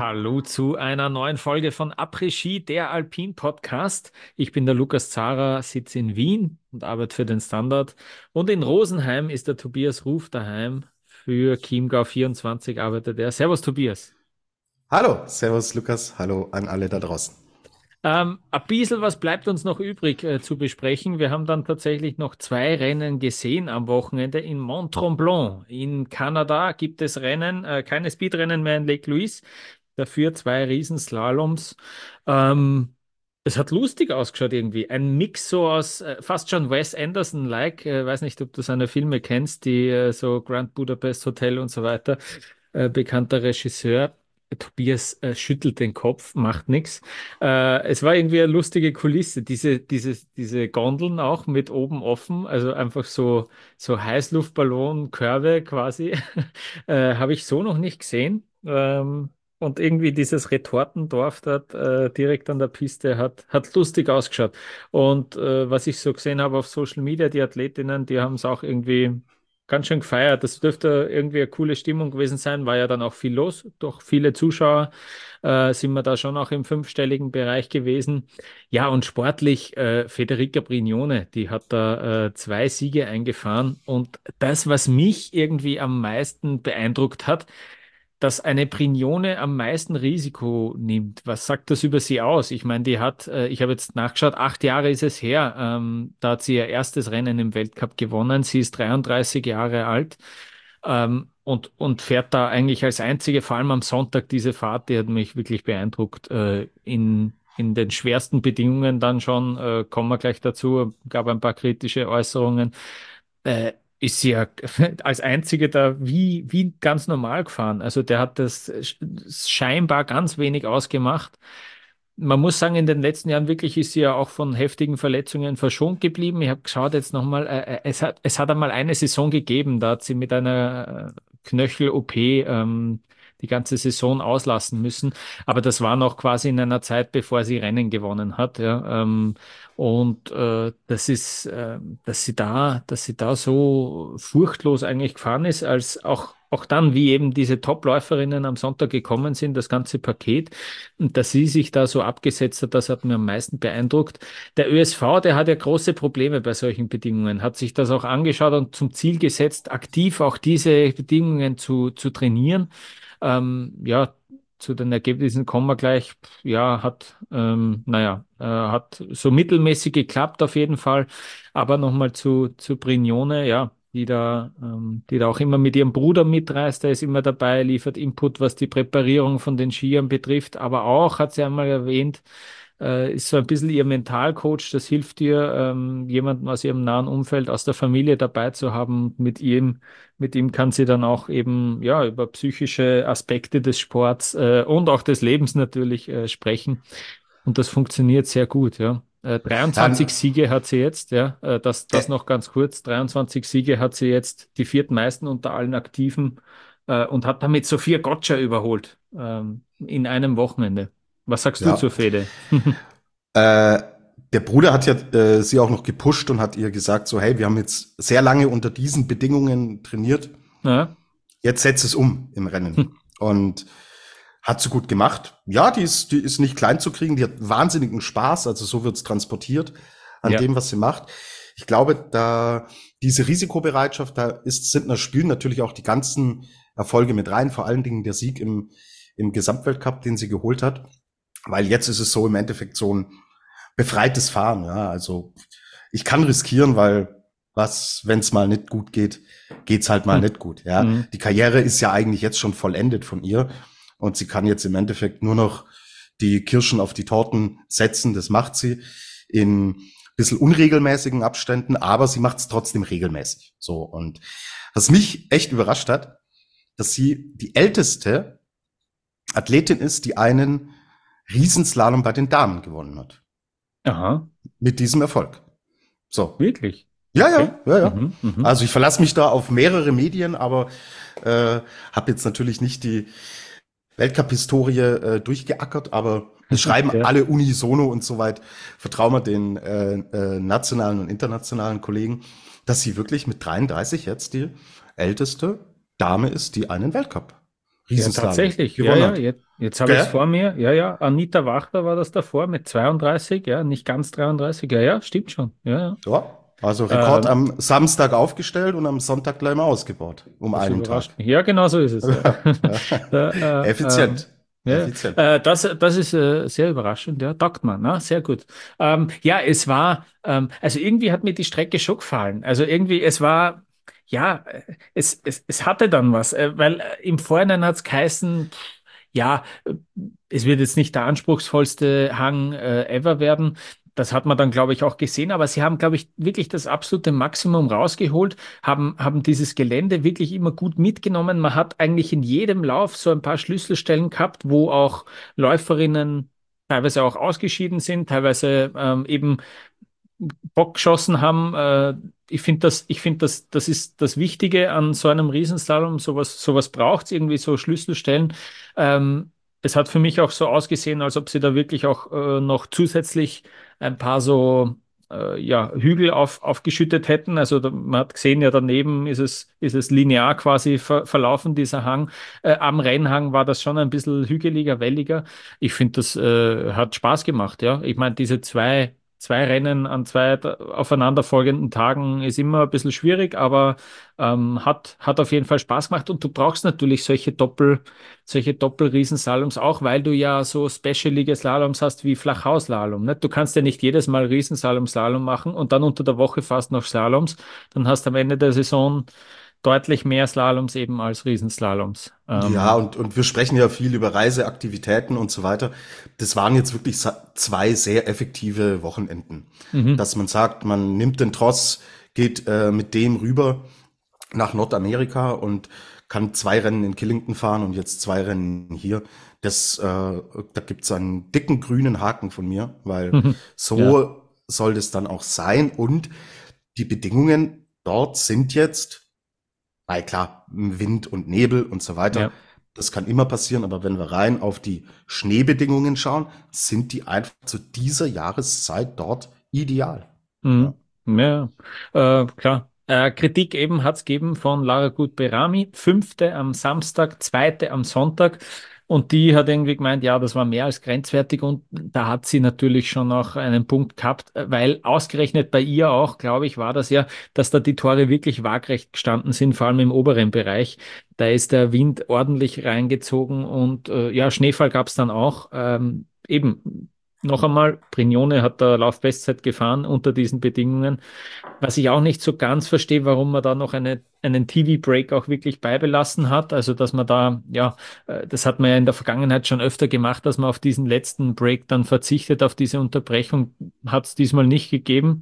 Hallo zu einer neuen Folge von Après-Ski, der Alpin-Podcast. Ich bin der Lukas Zara, sitze in Wien und arbeite für den Standard. Und in Rosenheim ist der Tobias Ruf daheim. Für Chiemgau24 arbeitet er. Servus, Tobias. Hallo, Servus Lukas, hallo an alle da draußen. Ein bisschen was bleibt uns noch übrig zu besprechen. Wir haben dann tatsächlich noch zwei Rennen gesehen am Wochenende in Mont-Tremblant. In Kanada gibt es Rennen, keine Speedrennen mehr in Lake Louise, dafür zwei Riesenslaloms. Ähm, Es hat lustig ausgeschaut irgendwie. Ein Mix so aus fast schon Wes Anderson-like. Weiß nicht, ob du seine Filme kennst, die so Grand Budapest Hotel und so weiter. Bekannter Regisseur. Tobias schüttelt den Kopf, macht nichts. Es war irgendwie eine lustige Kulisse. Diese Gondeln auch mit oben offen, also einfach so Heißluftballon-Körbe quasi, habe ich so noch nicht gesehen. Und irgendwie dieses Retortendorf dort direkt an der Piste hat lustig ausgeschaut. Und was ich so gesehen habe auf Social Media, die Athletinnen, die haben es auch irgendwie ganz schön gefeiert. Das dürfte irgendwie eine coole Stimmung gewesen sein. War ja dann auch viel los. Durch viele Zuschauer sind wir da schon auch im fünfstelligen Bereich gewesen. Ja, und sportlich Federica Brignone, die hat da zwei Siege eingefahren. Und das, was mich irgendwie am meisten beeindruckt hat, dass eine Brignone am meisten Risiko nimmt. Was sagt das über sie aus? Ich meine, die hat, ich habe jetzt nachgeschaut, 8 Jahre ist es her. Da hat sie ihr erstes Rennen im Weltcup gewonnen. Sie ist 33 Jahre alt und fährt da eigentlich als einzige, vor allem am Sonntag, diese Fahrt, die hat mich wirklich beeindruckt. In den schwersten Bedingungen dann schon, kommen wir gleich dazu, gab ein paar kritische Äußerungen. Ist sie ja als einzige da wie ganz normal gefahren. Also der hat das scheinbar ganz wenig ausgemacht. Man muss sagen, in den letzten Jahren wirklich ist sie ja auch von heftigen Verletzungen verschont geblieben. Ich habe geschaut jetzt nochmal, es hat einmal eine Saison gegeben, da hat sie mit einer Knöchel-OP die ganze Saison auslassen müssen. Aber das war noch quasi in einer Zeit, bevor sie Rennen gewonnen hat. Ja. Und dass sie da so furchtlos eigentlich gefahren ist, als auch dann, wie eben diese Top-Läuferinnen am Sonntag gekommen sind, das ganze Paket, und dass sie sich da so abgesetzt hat, das hat mir am meisten beeindruckt. Der ÖSV, der hat ja große Probleme bei solchen Bedingungen, hat sich das auch angeschaut und zum Ziel gesetzt, aktiv auch diese Bedingungen zu trainieren. Ja, zu den Ergebnissen kommen wir gleich. Ja, hat so mittelmäßig geklappt auf jeden Fall. Aber nochmal zu Brignone, ja, die da auch immer mit ihrem Bruder mitreist, der ist immer dabei, liefert Input, was die Präparierung von den Skiern betrifft. Aber auch, hat sie einmal erwähnt, ist so ein bisschen ihr Mentalcoach. Das hilft ihr, jemanden aus ihrem nahen Umfeld, aus der Familie dabei zu haben. Mit ihm kann sie dann auch eben ja über psychische Aspekte des Sports und auch des Lebens natürlich sprechen. Und das funktioniert sehr gut, ja. 23 Ja, Siege hat sie jetzt, ja. Das noch ganz kurz. 23 Siege hat sie jetzt, die viertmeisten unter allen Aktiven, und hat damit Sophia Gotcha überholt, in einem Wochenende. Was sagst du zur ja. Fehde? Äh, Der Bruder hat ja sie auch noch gepusht und hat ihr gesagt, so hey, wir haben jetzt sehr lange unter diesen Bedingungen trainiert, Ja. jetzt setz es um im Rennen. Und hat sie gut gemacht. Ja, die ist nicht klein zu kriegen, die hat wahnsinnigen Spaß, also so wird's transportiert an Ja. dem, was sie macht. Ich glaube, da diese Risikobereitschaft, da spielen natürlich auch die ganzen Erfolge mit rein, vor allen Dingen der Sieg im Gesamtweltcup, den sie geholt hat. Weil jetzt ist es so im Endeffekt so ein befreites Fahren, ja. Also ich kann riskieren, weil wenn es mal nicht gut geht, geht's halt mal Hm. nicht gut, ja. Hm. Die Karriere ist ja eigentlich jetzt schon vollendet von ihr und sie kann jetzt im Endeffekt nur noch die Kirschen auf die Torten setzen. Das macht sie in bisschen unregelmäßigen Abständen, aber sie macht es trotzdem regelmäßig. So, und was mich echt überrascht hat, dass sie die älteste Athletin ist, die einen Riesenslalom bei den Damen gewonnen hat. Aha, Mit diesem Erfolg. So. wirklich. Ja, Okay. ja, ja, ja. Mhm. Mhm. Also ich verlasse mich da auf mehrere Medien, aber habe jetzt natürlich nicht die Weltcup-Historie durchgeackert, aber es schreiben Ja. alle unisono und soweit vertrauen wir den nationalen und internationalen Kollegen, dass sie wirklich mit 33 jetzt die älteste Dame ist, die einen Weltcup Ja, Riesenslalom tatsächlich. Ja, gewonnen ja, hat. jetzt habe ich es Gell? vor mir. Ja, ja, Anita Wachter war das davor mit 32, ja, nicht ganz 33. Ja, ja, stimmt schon. Ja, Ja. Also ja. Rekord am Samstag aufgestellt und am Sonntag gleich mal ausgebaut. Um Das einen überrascht Tag. mich. Ja, genau so ist es. Ja. Da, Effizient. ja, Effizient. das ist sehr überraschend. Ja, taugt man. Ne? Sehr gut. Ja, es war, also irgendwie hat mir die Strecke schon gefallen. Also irgendwie, es war, ja, es hatte dann was, weil im Vorhinein hat es geheißen, ja, es wird jetzt nicht der anspruchsvollste Hang ever werden. Das hat man dann, glaube ich, auch gesehen, aber sie haben, glaube ich, wirklich das absolute Maximum rausgeholt, haben dieses Gelände wirklich immer gut mitgenommen. Man hat eigentlich in jedem Lauf so ein paar Schlüsselstellen gehabt, wo auch Läuferinnen teilweise auch ausgeschieden sind, teilweise eben Bock geschossen haben. Ich finde das ist das Wichtige an so einem Riesenslalom. Sowas braucht es irgendwie so Schlüsselstellen. Es hat für mich auch so ausgesehen, als ob sie da wirklich auch noch zusätzlich ein paar so ja, Hügel aufgeschüttet hätten. Also man hat gesehen, ja daneben ist es linear quasi verlaufen, dieser Hang. Am Rennhang war das schon ein bisschen hügeliger, welliger. Ich finde, das hat Spaß gemacht, ja. Ich meine, diese zwei Rennen an zwei aufeinanderfolgenden Tagen ist immer ein bisschen schwierig, aber hat auf jeden Fall Spaß gemacht. Und du brauchst natürlich solche Doppel-Riesenslaloms auch, weil du ja so specialige Slaloms hast wie Flachhausslalom. Nicht? Du kannst ja nicht jedes Mal Riesenslalom machen und dann unter der Woche fast noch Slaloms. Dann hast du am Ende der Saison deutlich mehr Slaloms eben als Riesenslaloms. Ja, und wir sprechen ja viel über Reiseaktivitäten und so weiter. Das waren jetzt wirklich zwei sehr effektive Wochenenden. Mhm. Dass man sagt, man nimmt den Tross, geht mit dem rüber nach Nordamerika und kann 2 Rennen in Killington fahren und jetzt 2 Rennen hier. Da gibt's einen dicken grünen Haken von mir, weil Ja, so soll das dann auch sein. Und die Bedingungen dort sind jetzt, weil klar, Wind und Nebel und so weiter, ja. das kann immer passieren, aber wenn wir rein auf die Schneebedingungen schauen, sind die einfach zu dieser Jahreszeit dort ideal. Ja. Mhm. Ja, klar. Kritik eben hat es gegeben von Lara Gut-Berami, fünfte am Samstag, zweite am Sonntag. Und die hat irgendwie gemeint, ja, das war mehr als grenzwertig. Und da hat sie natürlich schon auch einen Punkt gehabt, weil ausgerechnet bei ihr auch, glaube ich, war das ja, dass da die Tore wirklich waagrecht gestanden sind, vor allem im oberen Bereich. Da ist der Wind ordentlich reingezogen und ja, Schneefall gab es dann auch. Eben. Noch einmal, Brignone hat da Laufbestzeit gefahren unter diesen Bedingungen. Was ich auch nicht so ganz verstehe, warum man da noch einen TV-Break auch wirklich beibelassen hat. Also, dass man da, ja, das hat man ja in der Vergangenheit schon öfter gemacht, dass man auf diesen letzten Break dann verzichtet, auf diese Unterbrechung hat es diesmal nicht gegeben,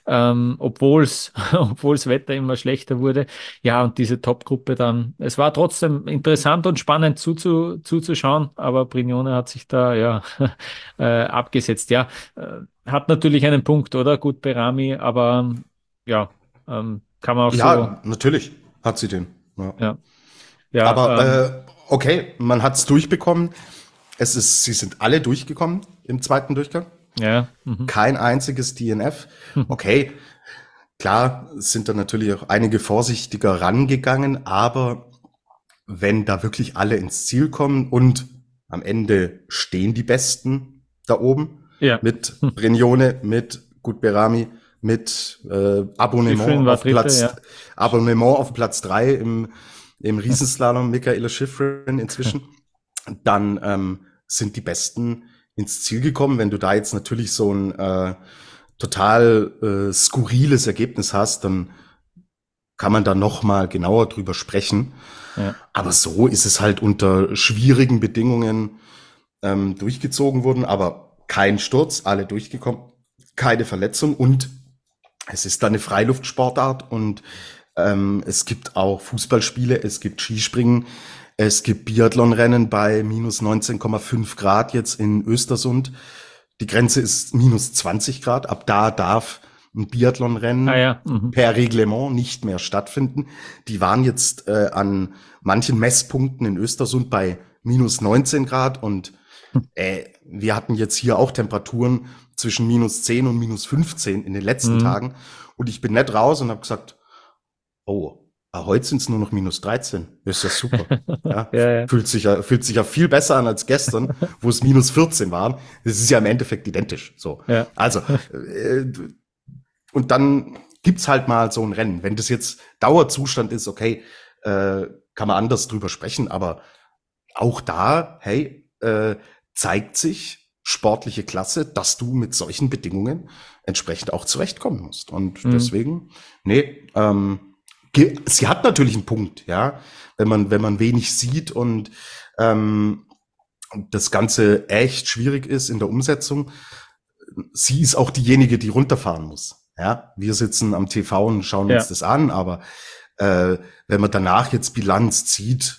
obwohl das Wetter immer schlechter wurde. Ja, und diese Top-Gruppe dann, es war trotzdem interessant und spannend zuzuschauen, aber Brignone hat sich da, ja, abgesetzt. Ja, hat natürlich einen Punkt, oder? Gut, Berami, aber ja, kann man auch so, Ja, natürlich hat sie den. Ja. ja, ja, Aber okay, man hat's durchbekommen. Sie sind alle durchgekommen im zweiten Durchgang. ja, mhm. Kein einziges DNF. Okay, klar sind da natürlich auch einige vorsichtiger rangegangen, aber wenn da wirklich alle ins Ziel kommen und am Ende stehen die Besten da oben Ja, mit Brignone, mit Gutberami, mit Schifrin war Dritte, ja. Abonnement auf Platz 3 im Riesenslalom, Michaela Schifrin inzwischen, dann sind die Besten ins Ziel gekommen. Wenn du da jetzt natürlich so ein total skurriles Ergebnis hast, dann kann man da noch mal genauer drüber sprechen. Ja. Aber so ist es halt unter schwierigen Bedingungen durchgezogen worden, aber kein Sturz, alle durchgekommen, keine Verletzung und es ist da eine Freiluftsportart und es gibt auch Fußballspiele, es gibt Skispringen, es gibt Biathlonrennen bei minus 19,5 Grad jetzt in Östersund. Die Grenze ist minus 20 Grad. Ab da darf ein Ah Biathlonrennen ja, mhm. per Reglement nicht mehr stattfinden. Die waren jetzt an manchen Messpunkten in Östersund bei minus 19 Grad und wir hatten jetzt hier auch Temperaturen zwischen minus 10 und minus 15 in den letzten Mhm. Tagen. Und ich bin nett raus und habe gesagt, oh, Heute sind es nur noch -13. Ist ja super. Ja, Ja, ja. fühlt sich ja viel besser an als gestern, wo es -14 waren. Das ist ja im Endeffekt identisch. So. Ja. Also, und dann gibt's halt mal so ein Rennen. Wenn das jetzt Dauerzustand ist, okay, kann man anders drüber sprechen, aber auch da, hey, zeigt sich sportliche Klasse, dass du mit solchen Bedingungen entsprechend auch zurechtkommen musst. Und Mhm. deswegen, nee, sie hat natürlich einen Punkt, ja, wenn man wenig sieht und das Ganze echt schwierig ist in der Umsetzung. Sie ist auch diejenige, die runterfahren muss. Ja, wir sitzen am TV und schauen uns Ja. das an, aber wenn man danach jetzt Bilanz zieht,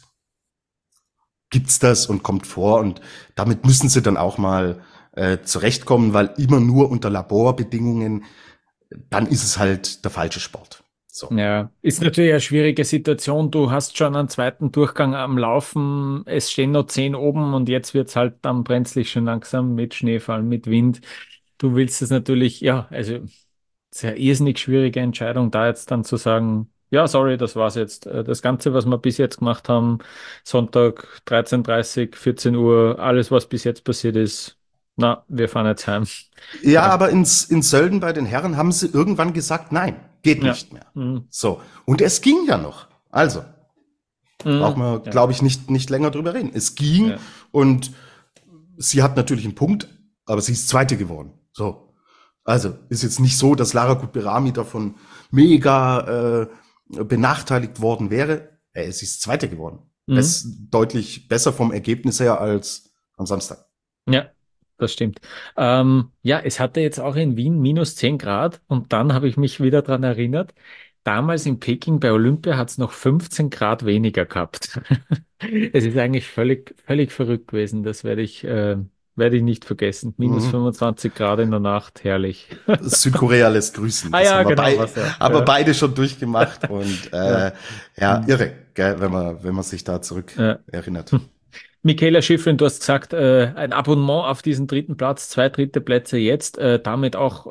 gibt's das und kommt vor und damit müssen sie dann auch mal zurechtkommen, weil immer nur unter Laborbedingungen, dann ist es halt der falsche Sport. So. Ja, ist natürlich eine schwierige Situation. Du hast schon einen zweiten Durchgang am Laufen. Es stehen noch 10 oben und jetzt wird's halt dann brenzlig schon langsam mit Schneefall, mit Wind. Du willst es natürlich, ja, also sehr irrsinnig schwierige Entscheidung, da jetzt dann zu sagen, ja, sorry, das war's jetzt. Das Ganze, was wir bis jetzt gemacht haben, Sonntag 13:30, 14 Uhr, alles, was bis jetzt passiert ist, na, wir fahren jetzt heim. Ja, Ja, aber in Sölden bei den Herren haben sie irgendwann gesagt, nein, geht ja, nicht mehr. mhm. So. Und es ging ja noch. Also, braucht Mhm. man, Ja, glaube ich, nicht länger drüber reden. Es ging ja. und sie hat natürlich einen Punkt, aber sie ist Zweite geworden. So. Also, ist jetzt nicht so, dass Lara Gutberami davon mega benachteiligt worden wäre. Sie ist Zweite geworden. Mhm. Deutlich besser vom Ergebnis her als am Samstag. Ja, das stimmt. Ja, es hatte jetzt auch in Wien -10 Grad und dann habe ich mich wieder dran erinnert, damals in Peking bei Olympia hat es noch 15 Grad weniger gehabt. Es ist eigentlich völlig verrückt gewesen. Das werde ich nicht vergessen. Mhm. -25 Grad in der Nacht, herrlich. Südkorea lässt grüßen. Ah Das ja, genau, was ja. haben wir Ja, beide schon durchgemacht und ja. ja, Hm. irre, gell, wenn man sich da zurück Ja. erinnert. Michaela Schifrin, du hast gesagt, ein Abonnement auf diesen dritten Platz, zwei dritte Plätze jetzt, damit auch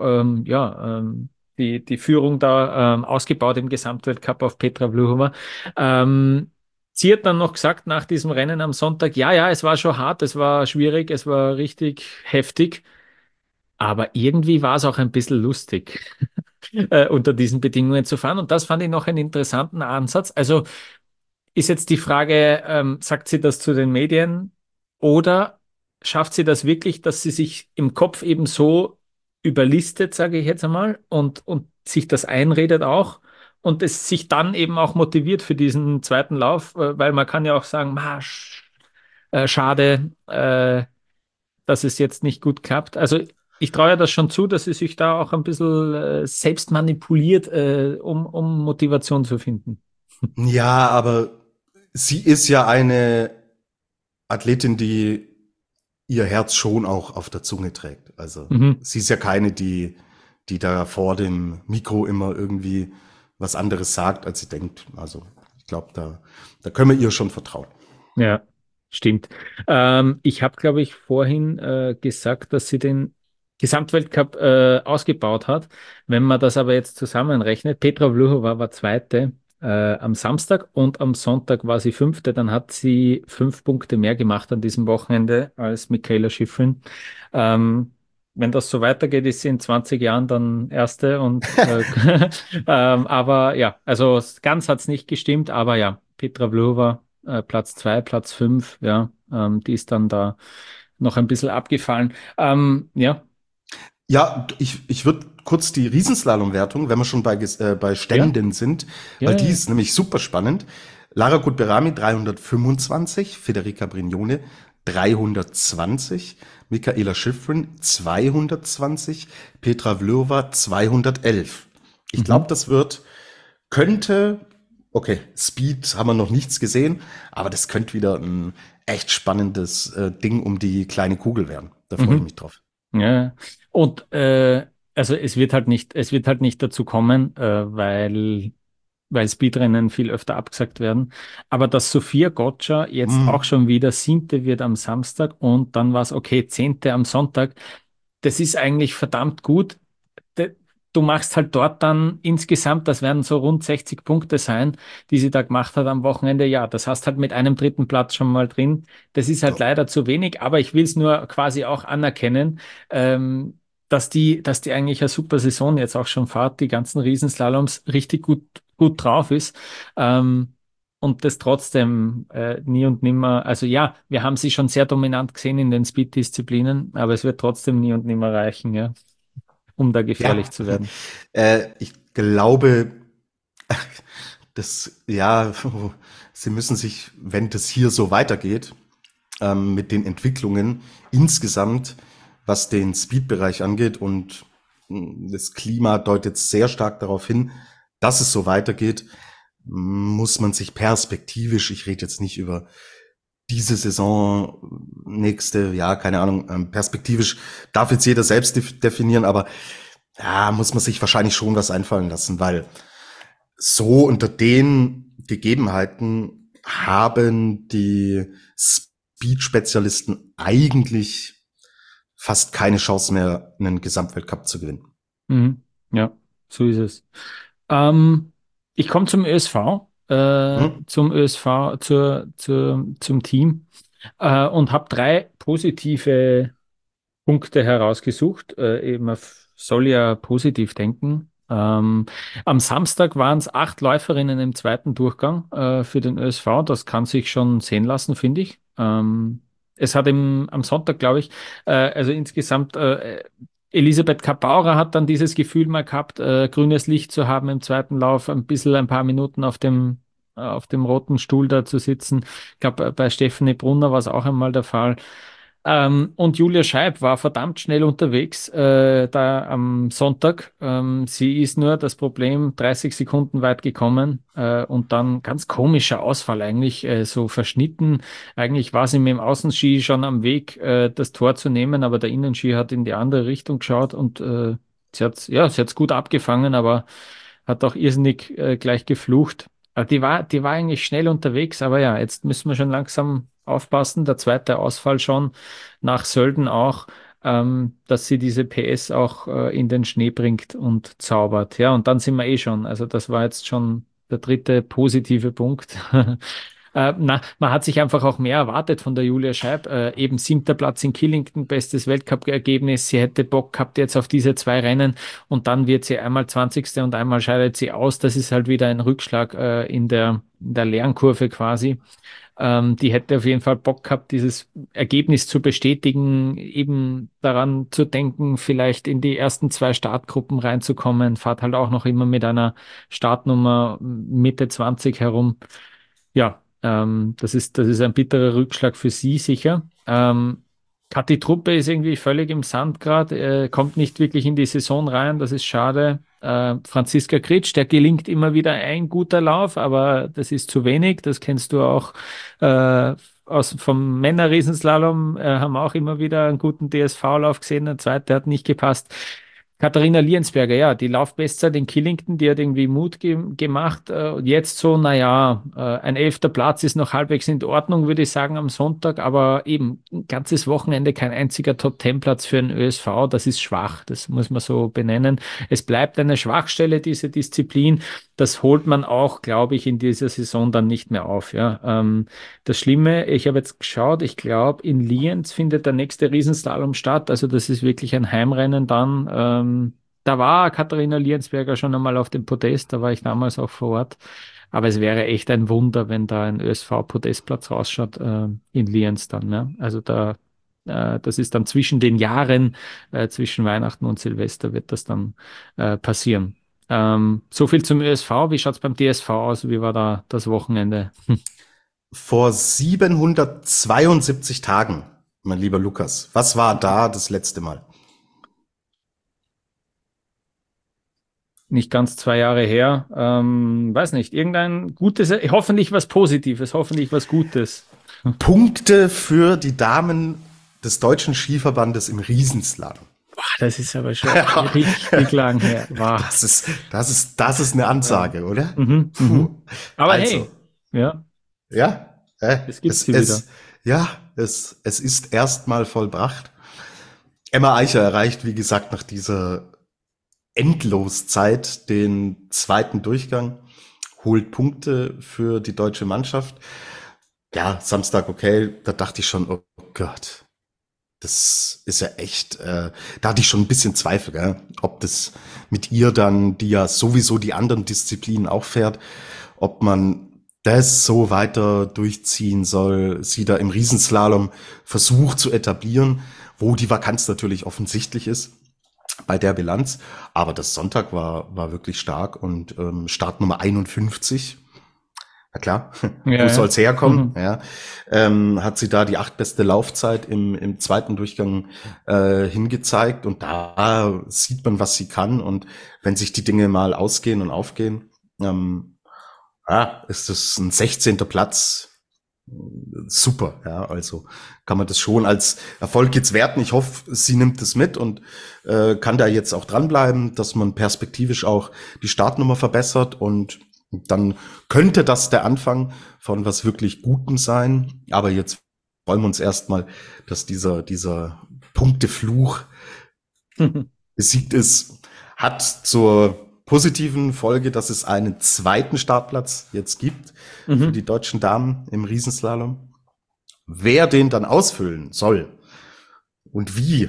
die Führung da ausgebaut im Gesamtweltcup auf Petra Vlhova. Ähm, Sie hat dann noch gesagt nach diesem Rennen am Sonntag, ja, ja, es war schon hart, es war schwierig, es war richtig heftig, aber irgendwie war es auch ein bisschen lustig, unter diesen Bedingungen zu fahren. Und das fand ich noch einen interessanten Ansatz. Also ist jetzt die Frage, sagt sie das zu den Medien oder schafft sie das wirklich, dass sie sich im Kopf eben so überlistet, sage ich jetzt einmal, und sich das einredet auch und es sich dann eben auch motiviert für diesen zweiten Lauf, weil man kann ja auch sagen, schade, dass es jetzt nicht gut klappt. Also ich traue ja das schon zu, dass sie sich da auch ein bisschen selbst manipuliert, um Motivation zu finden. Ja, aber sie ist ja eine Athletin, die ihr Herz schon auch auf der Zunge trägt. Also Mhm. sie ist ja keine, die da vor dem Mikro immer irgendwie was anderes sagt, als sie denkt. Also ich glaube, da können wir ihr schon vertrauen. Ja, stimmt. Ich habe, glaube ich, vorhin gesagt, dass sie den Gesamtweltcup ausgebaut hat. Wenn man das aber jetzt zusammenrechnet, Petra Vlhova war Zweite am Samstag und am Sonntag war sie Fünfte. Dann hat sie 5 Punkte mehr gemacht an diesem Wochenende als Michaela Schifrin. Wenn das so weitergeht, ist sie in 20 Jahren dann Erste und aber ja, also ganz hat es nicht gestimmt, aber ja, Petra Vlhova Platz 2, Platz 5, ja, die ist dann da noch ein bisschen abgefallen. Ja, Ja, ich würde kurz die Riesenslalom-Wertung, wenn wir schon bei ja, Ständen sind, ja, weil die ja. ist nämlich super spannend. Lara Gutberami 325, Federica Brignone 320, Michaela Schifrin 220, Petra Vlhova 211. Ich glaube, Mhm. könnte, okay, Speed haben wir noch nichts gesehen, aber das könnte wieder ein echt spannendes Ding um die kleine Kugel werden. Da freue ich Mhm. mich drauf. Ja. Und also es wird halt nicht dazu kommen, weil Speedrennen viel öfter abgesagt werden. Aber dass Sophia Gotcha jetzt auch Mm. schon wieder Siebte wird am Samstag und dann war es okay, Zehnte am Sonntag, das ist eigentlich verdammt gut. du machst halt dort dann insgesamt, das werden so rund 60 Punkte sein, die sie da gemacht hat am Wochenende. Ja, das hast halt mit einem dritten Platz schon mal drin. Das ist halt leider zu wenig, aber ich will es nur quasi auch anerkennen, dass die eigentlich eine super Saison jetzt auch schon fährt, die ganzen Riesenslaloms richtig gut drauf ist. Und das trotzdem nie und nimmer, also ja, wir haben sie schon sehr dominant gesehen in den Speed-Disziplinen, aber es wird trotzdem nie und nimmer reichen, ja, um da gefährlich Ja, zu werden. ich glaube, ja, sie müssen sich, wenn das hier so weitergeht, mit den Entwicklungen insgesamt, was den Speed-Bereich angeht und das Klima deutet sehr stark darauf hin, dass es so weitergeht, muss man sich perspektivisch, ich rede jetzt nicht über diese Saison, nächste, ja, keine Ahnung, perspektivisch darf jetzt jeder selbst definieren, aber ja, muss man sich wahrscheinlich schon was einfallen lassen, weil so unter den Gegebenheiten haben die Speed-Spezialisten eigentlich fast keine Chance mehr, einen Gesamtweltcup zu gewinnen. Mhm. Ja, so ist es. Ähm, Ich komme zum ÖSV, Hm? zum Team und habe drei positive Punkte herausgesucht. Man soll ja positiv denken. Am Samstag waren es 8 Läuferinnen im zweiten Durchgang für den ÖSV. Das kann sich schon sehen lassen, finde ich. Es hat am Sonntag, glaube ich, also insgesamt Elisabeth Kapaura hat dann dieses Gefühl mal gehabt, grünes Licht zu haben im zweiten Lauf, ein paar Minuten auf dem roten Stuhl da zu sitzen. Ich glaube, bei Stefanie Brunner war es auch einmal der Fall. Und Julia Scheib war verdammt schnell unterwegs da am Sonntag. Sie ist nur das Problem 30 Sekunden weit gekommen und dann ganz komischer Ausfall eigentlich, so verschnitten. Eigentlich war sie mit dem Außenski schon am Weg, das Tor zu nehmen, aber der Innenski hat in die andere Richtung geschaut und sie hat's gut abgefangen, aber hat auch irrsinnig gleich geflucht. Die war eigentlich schnell unterwegs, aber ja, jetzt müssen wir schon langsam aufpassen. Der zweite Ausfall schon nach Sölden auch, dass sie diese PS auch in den Schnee bringt und zaubert. Ja, und dann sind wir eh schon. Also das war jetzt schon der dritte positive Punkt. Man hat sich einfach auch mehr erwartet von der Julia Scheib. Eben 7. Platz in Killington, bestes Weltcup-Ergebnis. Sie hätte Bock gehabt jetzt auf diese 2 Rennen und dann wird sie einmal 20. und einmal scheidet sie aus. Das ist halt wieder ein Rückschlag in der Lernkurve quasi. Die hätte auf jeden Fall Bock gehabt, dieses Ergebnis zu bestätigen, eben daran zu denken, vielleicht in die ersten 2 Startgruppen reinzukommen. Fahrt halt auch noch immer mit einer Startnummer Mitte 20 herum. Ja, das ist ein bitterer Rückschlag für sie sicher. Kathi Truppe ist irgendwie völlig im Sand gerade, kommt nicht wirklich in die Saison rein, das ist schade. Franziska Kritsch, der gelingt immer wieder ein guter Lauf, aber das ist zu wenig, das kennst du auch vom Männer-Riesenslalom, haben auch immer wieder einen guten DSV-Lauf gesehen, der zweite hat nicht gepasst. Katharina Liensberger, ja, die Laufbestzeit in Killington, die hat irgendwie Mut gemacht. Und jetzt so, naja, ein 11. Platz ist noch halbwegs in Ordnung, würde ich sagen, am Sonntag, aber eben ein ganzes Wochenende kein einziger Top-10-Platz für den ÖSV, das ist schwach, das muss man so benennen. Es bleibt eine Schwachstelle, diese Disziplin. Das holt man auch, glaube ich, in dieser Saison dann nicht mehr auf. Ja. Das Schlimme, ich habe jetzt geschaut, ich glaube, in Lienz findet der nächste Riesenslalom statt. Also das ist wirklich ein Heimrennen dann. Da war Katharina Liensberger schon einmal auf dem Podest, da war ich damals auch vor Ort. Aber es wäre echt ein Wunder, wenn da ein ÖSV-Podestplatz rausschaut in Lienz dann. Ne? Also das ist dann zwischen den Jahren, zwischen Weihnachten und Silvester wird das dann passieren. So viel zum ÖSV. Wie schaut's beim DSV aus? Wie war da das Wochenende? Vor 772 Tagen, mein lieber Lukas, was war da das letzte Mal? Nicht ganz 2 Jahre her. Weiß nicht, irgendein gutes, hoffentlich was Positives, hoffentlich was Gutes. Punkte für die Damen des Deutschen Skiverbandes im Riesenslalom. Boah, das ist aber schon richtig lang her. Wow. Das ist eine Ansage, oder? Mhm, Puh. mhm. Aber Also, hey, ja, ja, es gibt es, sie wieder. es, ja, es ist erstmal vollbracht. Emma Eicher erreicht, wie gesagt, nach dieser endlos Zeit den zweiten Durchgang, holt Punkte für die deutsche Mannschaft. Ja, Samstag, okay, da dachte ich schon, oh Gott, das ist ja echt, da hatte ich schon ein bisschen Zweifel, gell? Ob das mit ihr dann, die ja sowieso die anderen Disziplinen auch fährt, ob man das so weiter durchziehen soll, sie da im Riesenslalom versucht zu etablieren, wo die Vakanz natürlich offensichtlich ist bei der Bilanz. Aber das Sonntag war wirklich stark und Startnummer 51. Na klar, wo Ja, soll's herkommen? ja. Ja, hat sie da die achtbeste Laufzeit im zweiten Durchgang hingezeigt und da sieht man, was sie kann und wenn sich die Dinge mal ausgehen und aufgehen, ist das ein 16. Platz. Super, ja, also kann man das schon als Erfolg jetzt werten. Ich hoffe, sie nimmt es mit und kann da jetzt auch dranbleiben, dass man perspektivisch auch die Startnummer verbessert und dann könnte das der Anfang von was wirklich Gutem sein. Aber jetzt freuen wir uns erstmal, dass dieser Punktefluch besiegt ist, hat zur positiven Folge, dass es einen zweiten Startplatz jetzt gibt für die Mhm. deutschen Damen im Riesenslalom. Wer den dann ausfüllen soll und wie,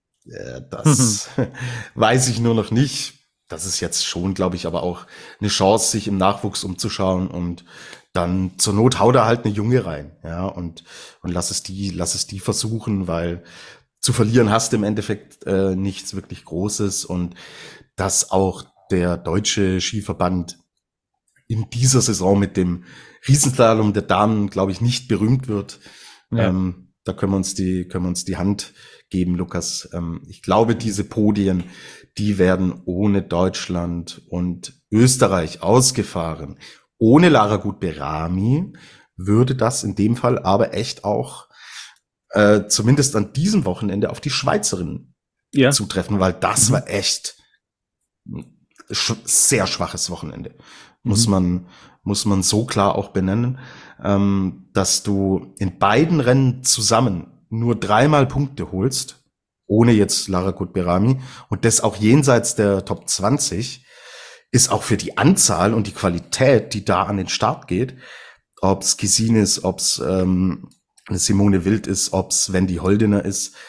Mhm. das weiß ich nur noch nicht. Das ist jetzt schon, glaube ich, aber auch eine Chance, sich im Nachwuchs umzuschauen und dann zur Not hau da halt eine Junge rein, ja, und lass es die versuchen, weil zu verlieren hast im Endeffekt nichts wirklich Großes und dass auch der deutsche Skiverband in dieser Saison mit dem Riesenslalom der Damen, glaube ich, nicht berühmt wird. Ja. Da können wir uns die Hand geben, Lukas. Ich glaube, diese Podien, die werden ohne Deutschland und Österreich ausgefahren. Ohne Lara Gut-Berami würde das in dem Fall aber echt auch zumindest an diesem Wochenende auf die Schweizerin Ja. zutreffen, weil das Mhm. war echt ein sehr schwaches Wochenende. Muss Mhm. man, muss man so klar auch benennen, dass du in beiden Rennen zusammen nur dreimal Punkte holst, ohne jetzt Lara Gut-Berami, und das auch jenseits der Top 20, ist auch für die Anzahl und die Qualität, die da an den Start geht, ob's Gesine ist, ob's Simone Wild ist, ob's Wendy Holdener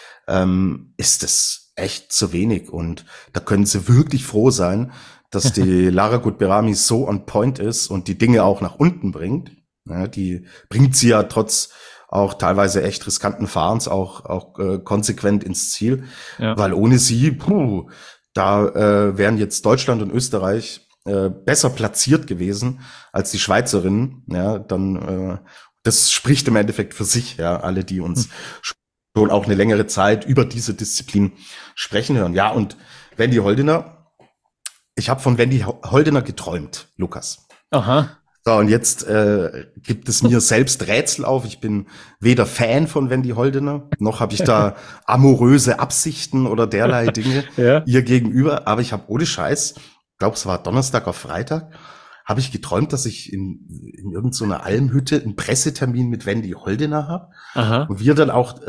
ist es echt zu wenig. Und da können sie wirklich froh sein, dass die Lara Gut-Berami so on point ist und die Dinge auch nach unten bringt. Ja, die bringt sie ja trotz auch teilweise echt riskanten Fahrens auch konsequent ins Ziel, Ja. weil ohne sie, da wären jetzt Deutschland und Österreich besser platziert gewesen als die Schweizerinnen. Ja, dann das spricht im Endeffekt für sich. Ja, alle, die uns schon auch eine längere Zeit über diese Disziplin sprechen hören. Ja, und Wendy Holdener, ich habe von Wendy Holdener geträumt, Lukas. Aha. So, und jetzt gibt es mir selbst Rätsel auf. Ich bin weder Fan von Wendy Holdener, noch habe ich da amoröse Absichten oder derlei Dinge Ja. ihr gegenüber. Aber ich habe ohne Scheiß, glaube es war Donnerstag auf Freitag, habe ich geträumt, dass ich in irgendeiner Almhütte einen Pressetermin mit Wendy Holdener habe. Aha. Und wir dann auch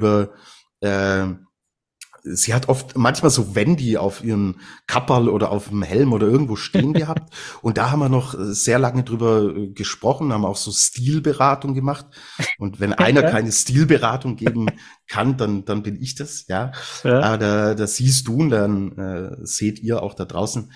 äh, sie hat oft manchmal so Wendy auf ihrem Kapperl oder auf dem Helm oder irgendwo stehen gehabt. Und da haben wir noch sehr lange drüber gesprochen, haben auch so Stilberatung gemacht. Und wenn einer Ja. keine Stilberatung geben kann, dann bin ich das, ja. Ja. Aber da siehst du und dann seht ihr auch da draußen,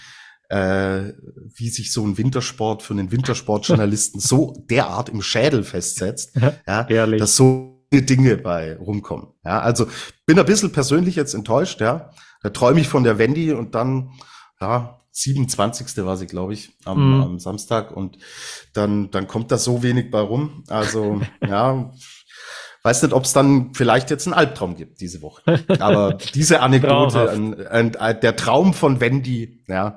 wie sich so ein Wintersport für einen Wintersportjournalisten so derart im Schädel festsetzt, ja, dass Ehrlich. so Dinge bei rumkommen. Ja, also bin ein bisschen persönlich jetzt enttäuscht, ja. Da träume ich von der Wendy und dann, ja, 27. war sie, glaube ich, Mhm. am Samstag und dann kommt da so wenig bei rum. Also, ja, weiß nicht, ob es dann vielleicht jetzt einen Albtraum gibt diese Woche. Aber diese Anekdote, Traumhaft. der Traum von Wendy, ja,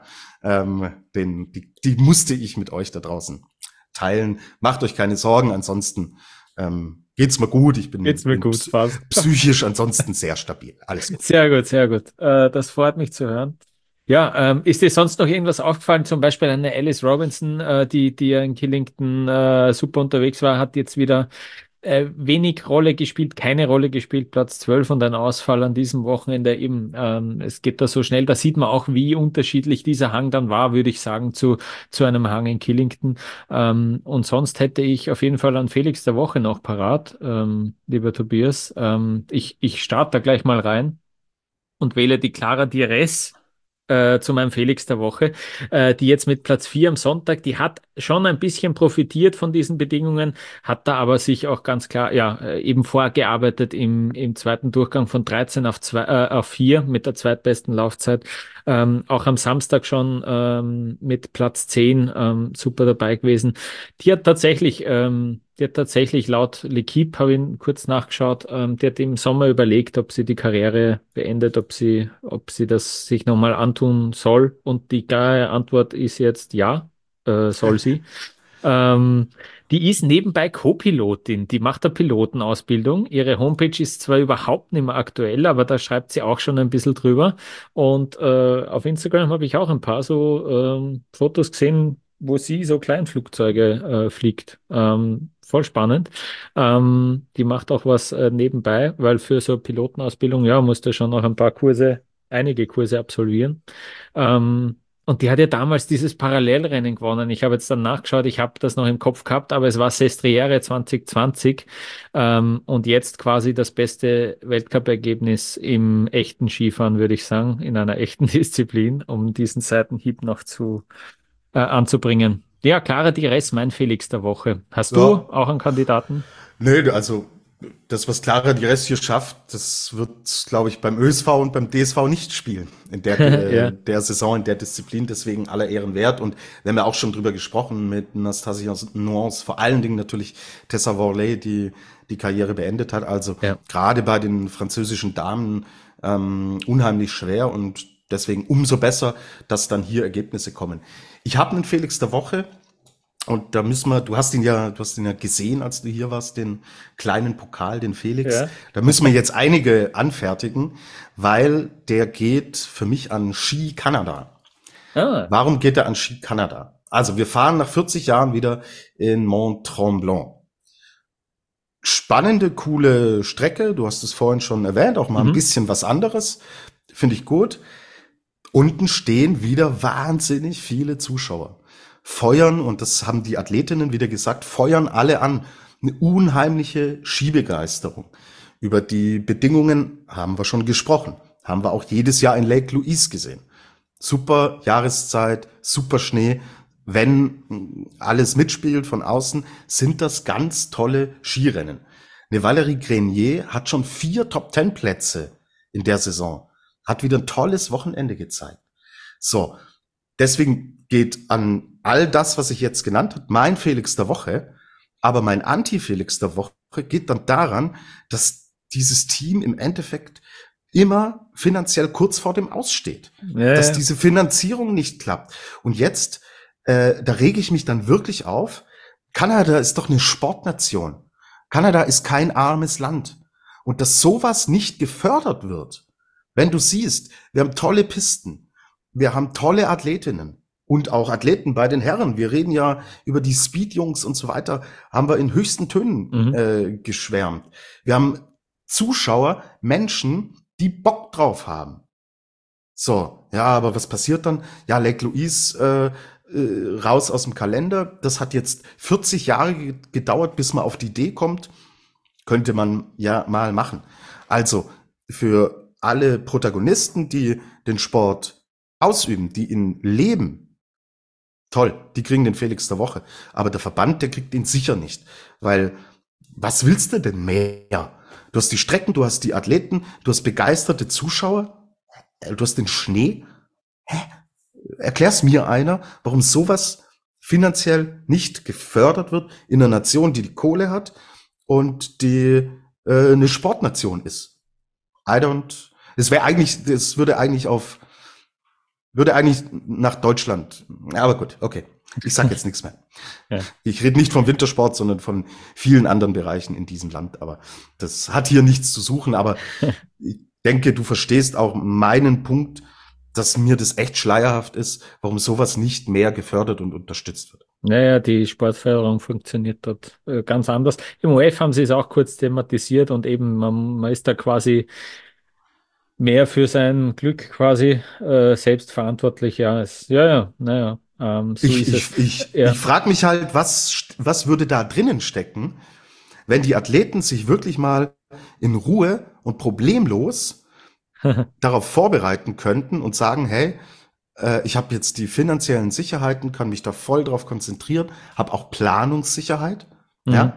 die musste ich mit euch da draußen teilen. Macht euch keine Sorgen, ansonsten geht's mir gut. Ich Geht's mir bin gut, passt. psychisch ansonsten sehr stabil. Alles gut. Sehr gut, sehr gut. Das freut mich zu hören. Ja, ist dir sonst noch irgendwas aufgefallen? Zum Beispiel eine Alice Robinson, die ja in Killington super unterwegs war, hat jetzt wieder wenig Rolle gespielt, keine Rolle gespielt, Platz 12 und ein Ausfall an diesem Wochenende eben. Es geht da so schnell, da sieht man auch, wie unterschiedlich dieser Hang dann war, würde ich sagen, zu einem Hang in Killington. Und sonst hätte ich auf jeden Fall einen Felix der Woche noch parat, lieber Tobias. Ich starte da gleich mal rein und wähle die Clara Dires zu meinem Felix der Woche, die jetzt mit Platz 4 am Sonntag, die hat schon ein bisschen profitiert von diesen Bedingungen, hat da aber sich auch ganz klar, ja, eben vorgearbeitet im zweiten Durchgang von 13 auf 4 mit der zweitbesten Laufzeit. Auch am Samstag schon mit Platz 10 super dabei gewesen. Die hat tatsächlich laut L'Équipe, habe ich kurz nachgeschaut, die hat im Sommer überlegt, ob sie die Karriere beendet, ob sie das sich nochmal antun soll. Und die klare Antwort ist jetzt ja, soll sie. Ähm, Die ist nebenbei Co-Pilotin, die macht eine Pilotenausbildung. Ihre Homepage ist zwar überhaupt nicht mehr aktuell, aber da schreibt sie auch schon ein bisschen drüber. Und auf Instagram habe ich auch ein paar so Fotos gesehen, wo sie so Kleinflugzeuge fliegt. Voll spannend. Die macht auch was nebenbei, weil für so eine Pilotenausbildung, ja, musst du schon noch ein paar Kurse, einige Kurse absolvieren. Und die hat ja damals dieses Parallelrennen gewonnen. Ich habe jetzt dann nachgeschaut, ich habe das noch im Kopf gehabt, aber es war Sestriere 2020 und jetzt quasi das beste Weltcup-Ergebnis im echten Skifahren, würde ich sagen, in einer echten Disziplin, um diesen Seitenhieb noch anzubringen. Ja, Clara Dires, mein Felix der Woche. Hast du Ja, auch einen Kandidaten? nö, also das, was Clara die Rest hier schafft, das wird, glaube ich, beim ÖSV und beim DSV nicht spielen in Ja, der Saison, in der Disziplin. Deswegen aller Ehren wert. Und wir haben ja auch schon drüber gesprochen mit Nastasia Nuance, vor allen Dingen natürlich Tessa Worley, die die Karriere beendet hat. Also ja. gerade bei den französischen Damen unheimlich schwer und deswegen umso besser, dass dann hier Ergebnisse kommen. Ich habe einen Felix der Woche. Und da müssen wir, du hast ihn ja gesehen, als du hier warst, den kleinen Pokal, den Felix. Ja. Da müssen wir jetzt einige anfertigen, weil der geht für mich an Ski Kanada. Ah, Warum geht er an Ski Kanada? Also wir fahren nach 40 Jahren wieder in Mont Tremblant. Spannende, coole Strecke. Du hast es vorhin schon erwähnt, auch mal ein mhm. bisschen was anderes. Finde ich gut. Unten stehen wieder wahnsinnig viele Zuschauer. Feuern, und das haben die Athletinnen wieder gesagt, feuern alle an. Eine unheimliche Skibegeisterung. Über die Bedingungen haben wir schon gesprochen. Haben wir auch jedes Jahr in Lake Louise gesehen. Super Jahreszeit, super Schnee. Wenn alles mitspielt von außen, sind das ganz tolle Skirennen. Eine Valérie Grenier hat schon 4 Top-10 Plätze in der Saison. Hat wieder ein tolles Wochenende gezeigt. So, deswegen geht an all das, was ich jetzt genannt habe, mein Felix der Woche. Aber mein Anti-Felix der Woche geht dann daran, dass dieses Team im Endeffekt immer finanziell kurz vor dem Aussteht. Ja, Dass ja. diese Finanzierung nicht klappt. Und jetzt, da rege ich mich dann wirklich auf. Kanada ist doch eine Sportnation. Kanada ist kein armes Land. Und dass sowas nicht gefördert wird, wenn du siehst, wir haben tolle Pisten, wir haben tolle Athletinnen und auch Athleten bei den Herren. Wir reden ja über die Speed-Jungs und so weiter, haben wir in höchsten Tönen Mhm. geschwärmt. Wir haben Zuschauer, Menschen, die Bock drauf haben. So, ja, aber was passiert dann? Ja, Lake Louise raus aus dem Kalender. Das hat jetzt 40 Jahre gedauert, bis man auf die Idee kommt. Könnte man ja mal machen. Also für alle Protagonisten, die den Sport ausüben, die ihn leben, toll, die kriegen den Felix der Woche. Aber der Verband, der kriegt ihn sicher nicht. Weil, was willst du denn mehr? Du hast die Strecken, du hast die Athleten, du hast begeisterte Zuschauer, du hast den Schnee. Erklär's mir einer, warum sowas finanziell nicht gefördert wird in einer Nation, die die Kohle hat und die eine Sportnation ist. I don't. Das würde eigentlich nach Deutschland. Aber gut, okay. Ich sag jetzt nichts mehr. Ja. Ich rede nicht vom Wintersport, sondern von vielen anderen Bereichen in diesem Land. Aber das hat hier nichts zu suchen. Aber ich denke, du verstehst auch meinen Punkt, dass mir das echt schleierhaft ist, warum sowas nicht mehr gefördert und unterstützt wird. Naja, die Sportförderung funktioniert dort ganz anders. Im OF haben sie es auch kurz thematisiert und eben man ist da quasi mehr für sein Glück quasi selbst verantwortlich. Ja, naja, so Ich, ist es. ich, ich, Ja. ich frage mich halt, was würde da drinnen stecken, wenn die Athleten sich wirklich mal in Ruhe und problemlos darauf vorbereiten könnten und sagen, hey, ich habe jetzt die finanziellen Sicherheiten, kann mich da voll drauf konzentrieren, habe auch Planungssicherheit, Mhm. ja,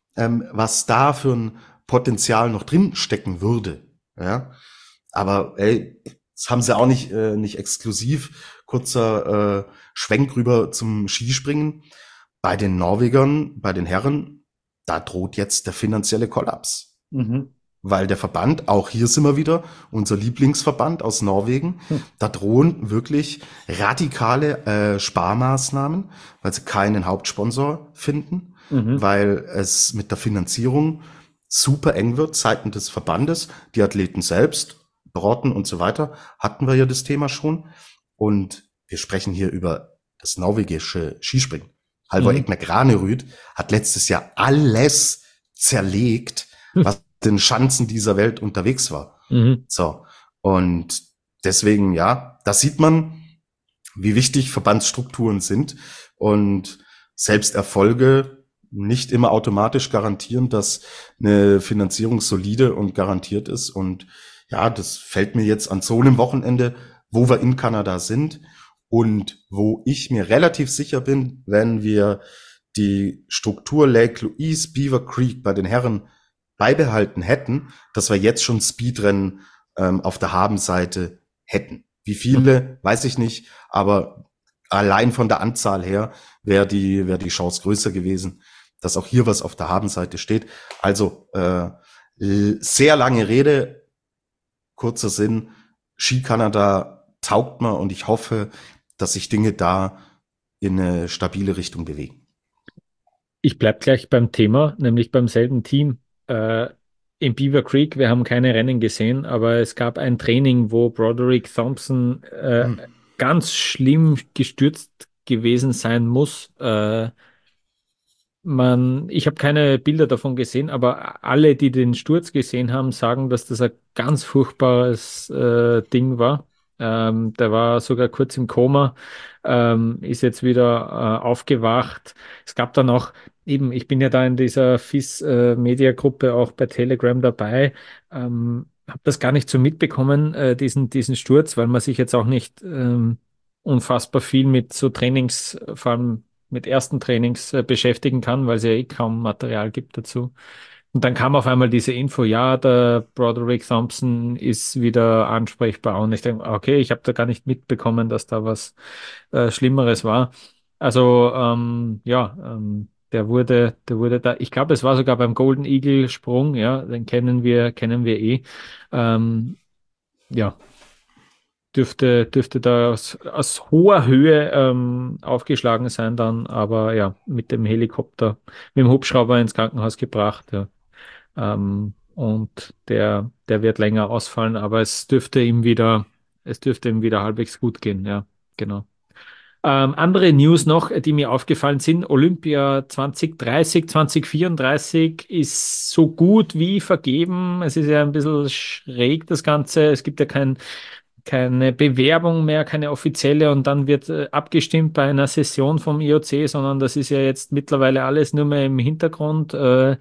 was da für ein Potenzial noch drin stecken würde, ja. Aber ey, das haben sie auch nicht exklusiv. Kurzer Schwenk rüber zum Skispringen. Bei den Norwegern, bei den Herren, da droht jetzt der finanzielle Kollaps. Mhm. Weil der Verband, auch hier sind wir wieder, unser Lieblingsverband aus Norwegen, Hm. da drohen wirklich radikale Sparmaßnahmen, weil sie keinen Hauptsponsor finden, Mhm. weil es mit der Finanzierung super eng wird seitens des Verbandes. Die Athleten selbst, Borotten und so weiter, hatten wir ja das Thema schon. Und wir sprechen hier über das norwegische Skispringen. Halvor Mhm. Egner Granerüd hat letztes Jahr alles zerlegt, was den Schanzen dieser Welt unterwegs war. Mhm. So. Und deswegen, ja, da sieht man, wie wichtig Verbandsstrukturen sind und selbst Erfolge nicht immer automatisch garantieren, dass eine Finanzierung solide und garantiert ist. Und ja, das fällt mir jetzt an so einem Wochenende, wo wir in Kanada sind und wo ich mir relativ sicher bin, wenn wir die Struktur Lake Louise, Beaver Creek bei den Herren beibehalten hätten, dass wir jetzt schon Speedrennen auf der Habenseite hätten. Wie Mhm. viele, weiß ich nicht, aber allein von der Anzahl her wäre die Chance größer gewesen, dass auch hier was auf der Habenseite steht. Also sehr lange Rede, kurzer Sinn. Ski Kanada taugt mir und ich hoffe, dass sich Dinge da in eine stabile Richtung bewegen. Ich bleibe gleich beim Thema, nämlich beim selben Team. Äh, in Beaver Creek, wir haben keine Rennen gesehen, aber es gab ein Training, wo Broderick Thompson Hm. ganz schlimm gestürzt gewesen sein muss. Ich habe keine Bilder davon gesehen, aber alle, die den Sturz gesehen haben, sagen, dass das ein ganz furchtbares Ding war. Der war sogar kurz im Koma, ist jetzt wieder aufgewacht. Es gab dann auch eben, ich bin ja da in dieser FIS Media Gruppe auch bei Telegram dabei, habe das gar nicht so mitbekommen, diesen Sturz, weil man sich jetzt auch nicht unfassbar viel mit so Trainings, vor allem mit ersten Trainings beschäftigen kann, weil es ja eh kaum Material gibt dazu. Und dann kam auf einmal diese Info, ja, der Broderick Thompson ist wieder ansprechbar. Und ich denke, okay, ich habe da gar nicht mitbekommen, dass da was Schlimmeres war. Also ja, der wurde da, ich glaube, es war sogar beim Golden Eagle Sprung, ja, den kennen wir eh. Ähm, ja, dürfte da aus hoher Höhe aufgeschlagen sein dann, aber ja, mit dem Helikopter, mit dem Hubschrauber ins Krankenhaus gebracht, ja. Und der wird länger ausfallen, aber es dürfte ihm wieder halbwegs gut gehen, ja, genau. Andere News noch, die mir aufgefallen sind. Olympia 2030, 2034 ist so gut wie vergeben. Es ist ja ein bisschen schräg, das Ganze. Es gibt ja keine Bewerbung mehr, keine offizielle und dann wird abgestimmt bei einer Session vom IOC, sondern das ist ja jetzt mittlerweile alles nur mehr im Hintergrund.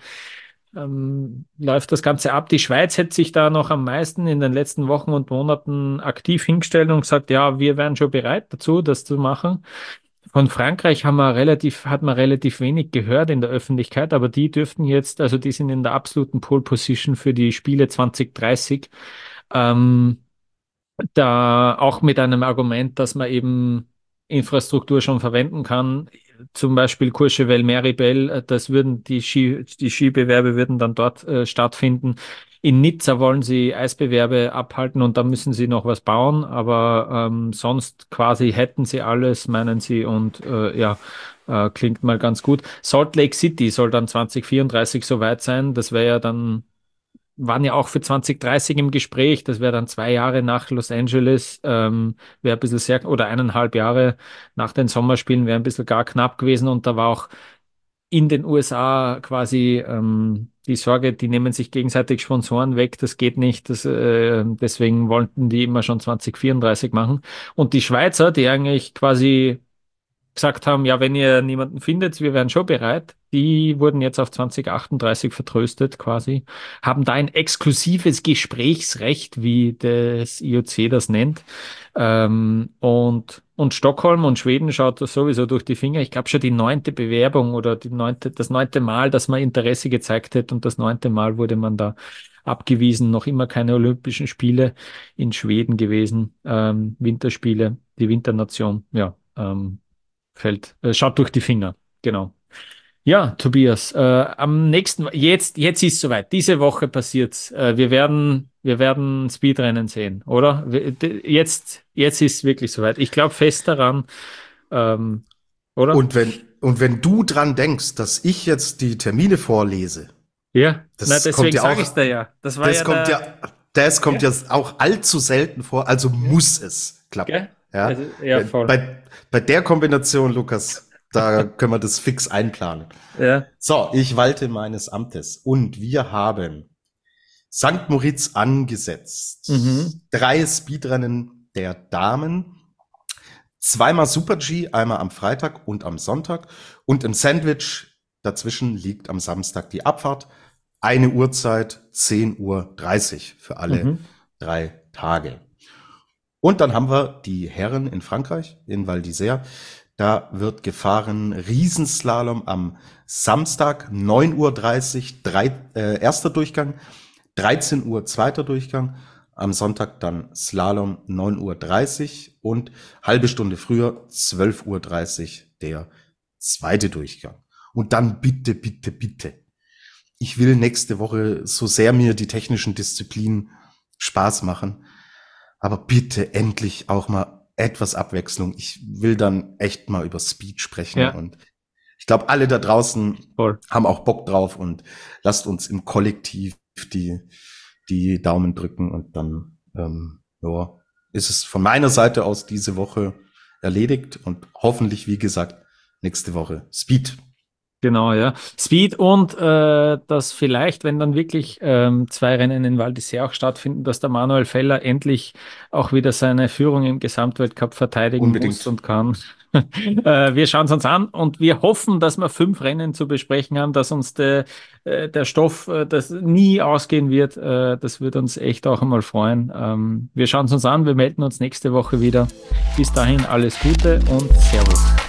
Läuft das Ganze ab. Die Schweiz hat sich da noch am meisten in den letzten Wochen und Monaten aktiv hingestellt und gesagt, ja, wir wären schon bereit dazu, das zu machen. Von Frankreich hat man relativ wenig gehört in der Öffentlichkeit, aber die dürften jetzt, also die sind in der absoluten Pole Position für die Spiele 2030. Ähm, Da auch mit einem Argument, dass man eben Infrastruktur schon verwenden kann. Zum Beispiel Courchevel, Meribel, die Skibewerbe würden dann dort stattfinden. In Nizza wollen sie Eisbewerbe abhalten und da müssen sie noch was bauen, aber sonst quasi hätten sie alles, meinen sie, und ja, klingt mal ganz gut. Salt Lake City soll dann 2034 soweit sein. Das wäre ja dann waren ja auch für 2030 im Gespräch. Das wäre dann 2 Jahre nach Los Angeles, wäre ein bisschen sehr, oder 1,5 Jahre nach den Sommerspielen, wäre ein bisschen gar knapp gewesen. Und da war auch in den USA quasi die Sorge, die nehmen sich gegenseitig Sponsoren weg, das geht nicht. Deswegen wollten die immer schon 2034 machen. Und die Schweizer, die eigentlich quasi gesagt haben, ja, wenn ihr niemanden findet, wir wären schon bereit. Die wurden jetzt auf 2038 vertröstet quasi, haben da ein exklusives Gesprächsrecht, wie das IOC das nennt. Und Stockholm und Schweden schaut das sowieso durch die Finger. Ich glaube schon die 9. Bewerbung oder das 9. Mal, dass man Interesse gezeigt hat und das 9. Mal wurde man da abgewiesen. Noch immer keine Olympischen Spiele in Schweden gewesen. Winterspiele, die Winternation, ja. Schaut durch die Finger. Genau. Ja, Tobias, am nächsten, jetzt ist soweit. Diese Woche passiert's. Wir werden Speedrennen sehen, oder? Jetzt ist wirklich soweit. Ich glaube fest daran, oder? Und wenn du dran denkst, dass ich jetzt die Termine vorlese, Ja, na, das kommt deswegen ja sage ich auch, dir ja. Das war das ja kommt ja, das kommt ja, ja auch allzu selten vor, also muss es klappen. gell? Ja, Also, ja, voll. bei der Kombination, Lukas, da können wir das fix einplanen. Ja. So, ich walte meines Amtes und wir haben St. Moritz angesetzt. Mhm. 3 Speedrennen der Damen, 2-mal Super-G, einmal am Freitag und am Sonntag und im Sandwich dazwischen liegt am Samstag die Abfahrt. Eine Uhrzeit, 10:30 Uhr für alle Mhm. 3 Tage. Und dann haben wir die Herren in Frankreich, in Val d'Isère. Da wird gefahren Riesenslalom am Samstag, 9:30 Uhr, erster Durchgang, 13 Uhr zweiter Durchgang. Am Sonntag dann Slalom 9:30 Uhr und halbe Stunde früher, 12:30 Uhr, der zweite Durchgang. Und dann bitte, bitte, bitte. Ich will nächste Woche, so sehr mir die technischen Disziplinen Spaß machen, aber bitte endlich auch mal etwas Abwechslung. Ich will dann echt mal über Speed sprechen Ja, und ich glaube, alle da draußen voll. haben auch Bock drauf und lasst uns im Kollektiv die Daumen drücken und dann ja, ist es von meiner Seite aus diese Woche erledigt und hoffentlich, wie gesagt, nächste Woche Speed. Genau, ja. Speed und dass vielleicht, wenn dann wirklich 2 Rennen in Val d'Isère auch stattfinden, dass der Manuel Feller endlich auch wieder seine Führung im Gesamtweltcup verteidigen muss Unbedingt. und kann. Wir schauen es uns an und wir hoffen, dass wir 5 Rennen zu besprechen haben, dass uns der Stoff das nie ausgehen wird. Das wird uns echt auch einmal freuen. Wir schauen es uns an, wir melden uns nächste Woche wieder. Bis dahin alles Gute und Servus.